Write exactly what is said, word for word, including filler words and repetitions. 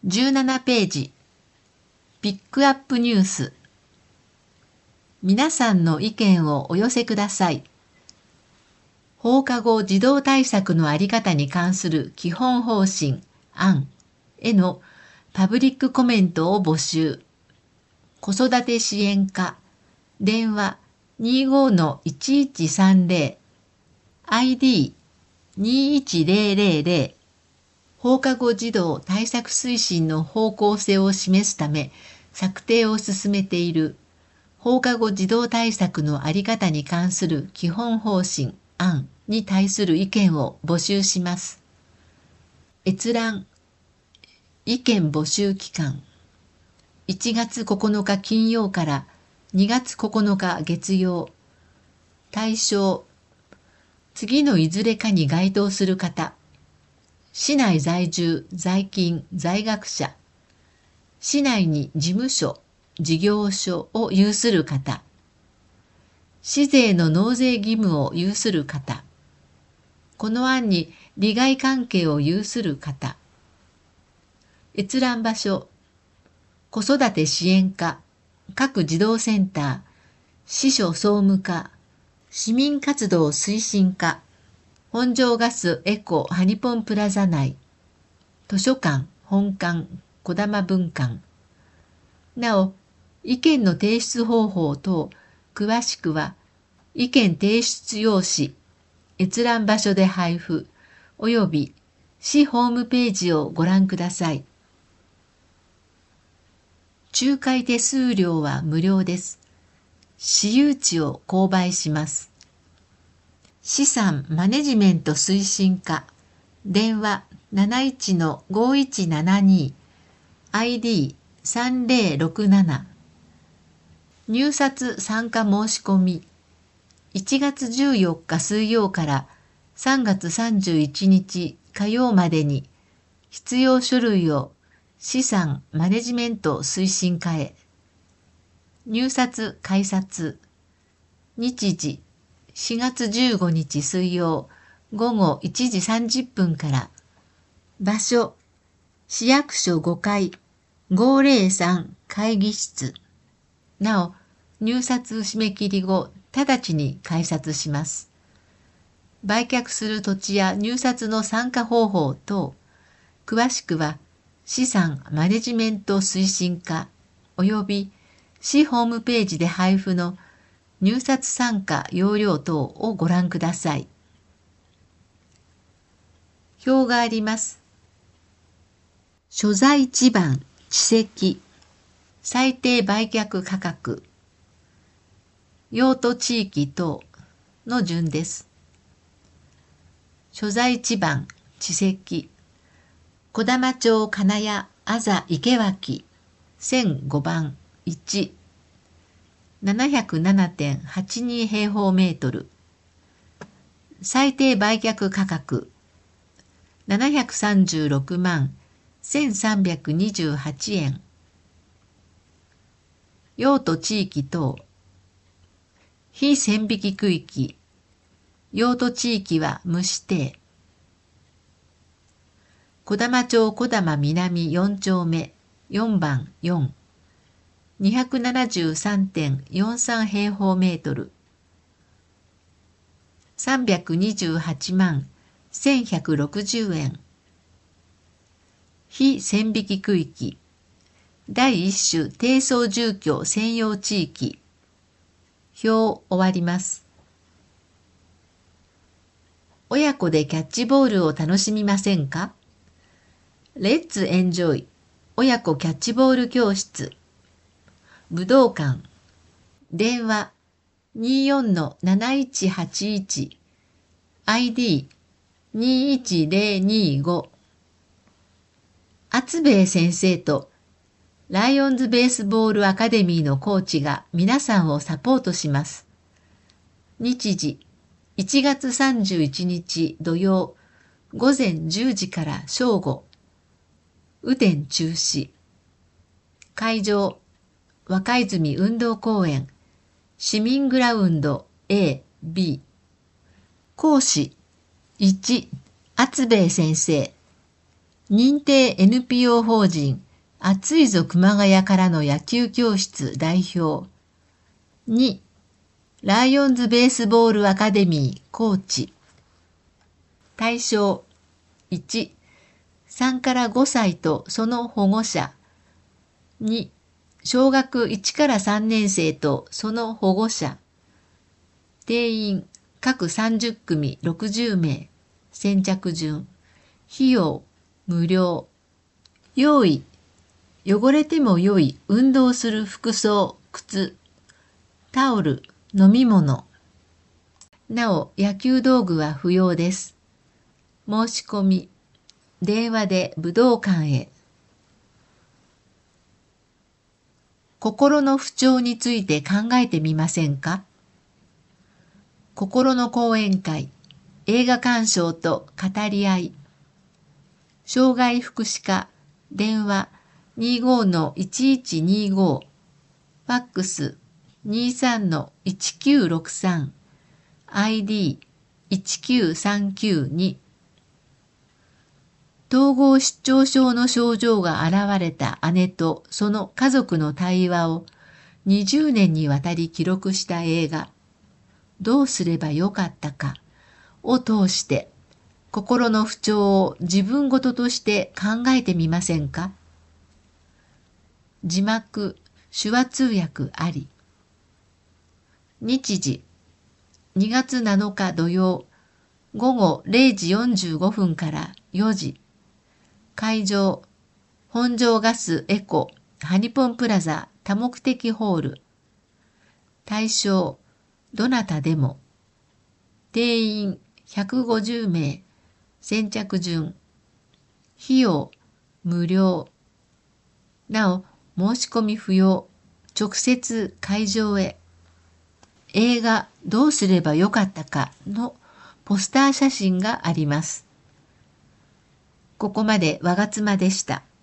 じゅうななページ、ピックアップニュース。皆さんの意見をお寄せください。放課後児童対策のあり方に関する基本方針、案へのパブリックコメントを募集。子育て支援課、電話 にじゅうごのいちいちさんぜろ、アイディーにいちぜろぜろぜろ、放課後児童対策推進の方向性を示すため策定を進めている放課後児童対策のあり方に関する基本方針案に対する意見を募集します。閲覧意見募集期間いちがつここのか金曜からにがつここのか月曜。対象次のいずれかに該当する方。市内在住、在勤、在学者。市内に事務所、事業所を有する方。市税の納税義務を有する方。この案に利害関係を有する方。閲覧場所、子育て支援課、各児童センター、支所総務課、市民活動推進課、本庄ガスエコハニポンプラザ内、図書館、本館、児玉分館。なお、意見の提出方法等、詳しくは、意見提出用紙、閲覧場所で配布、および市ホームページをご覧ください。仲介手数料は無料です。私有地を購買します。資産マネジメント推進課、電話 なないちのごいちななに、アイディーさんぜろろくなな。入札参加申し込み、いちがつじゅうよっか水曜からさんがつさんじゅういちにち火曜までに必要書類を資産マネジメント推進課へ。入札改札、日時しがつじゅうごにち水曜ごごいちじさんじゅっぷんから。場所、市役所ごかいごぜろさん会議室。なお、入札締め切り後、直ちに改札します。売却する土地や入札の参加方法等、詳しくは、資産マネジメント推進課および市ホームページで配布の入札参加要領等をご覧ください。表があります。所在地番、地籍、最低売却価格、用途地域等の順です。所在地番、地籍、児玉町金谷あざ池脇せんごばんいち、ななひゃくななてんはちに 平方メートル。最低売却価格ななひゃくさんじゅうろくまんせんさんびゃくにじゅうはちえん。用途地域等、非線引き区域、用途地域は無指定。児玉町児玉南よんちょうめよんばんよん、にひゃくななじゅうさんてんよんさん 平方メートル。さんびゃくにじゅうはちまんせんひゃくろくじゅうえん。非線引き区域、第一種低層住居専用地域。表終わります。親子でキャッチボールを楽しみませんか？レッツエンジョイ親子キャッチボール教室。武道館。電話 にじゅうよんのなないちはちいち、アイディーにいちぜろにご。厚兵衛先生とライオンズベースボールアカデミーのコーチが皆さんをサポートします。日時いちがつさんじゅういちにち土曜ごぜんじゅうじから正午。雨天中止。会場若泉運動公園市民グラウンド A、B。講師いち、厚兵衛先生。 認定 エヌピーオー 法人熱いぞ熊谷からの野球教室代表。に、ライオンズベースボールアカデミーコーチ。対象いち、さんからごさいとその保護者。に、小学いちからさんねん生とその保護者。定員各さんじゅっくみろくじゅうめい。先着順。費用無料。用意汚れても良い運動する服装、靴、タオル、飲み物。なお、野球道具は不要です。申し込み、電話で武道館へ。心の不調について考えてみませんか？心の講演会、映画鑑賞と語り合い。障害福祉課、電話 にじゅうごのいちいちにじゅうご、ファックス にじゅうさんのいちきゅうろくさん、アイディーいちきゅうさんきゅうに。統合失調症の症状が現れた姉とその家族の対話をにじゅうねんにわたり記録した映画、どうすればよかったかを通して心の不調を自分ごととして考えてみませんか？字幕、手話通訳あり。日時、にがつなのか土曜、ごごれいじよんじゅうごふんからよじ。会場、本庄ガスエコ、ハニポンプラザ多目的ホール。対象、どなたでも。定員ひゃくごじゅうめい。先着順。費用、無料。なお、申し込み不要。直接会場へ。映画どうすればよかったかのポスター写真があります。ここまでわがつまでした。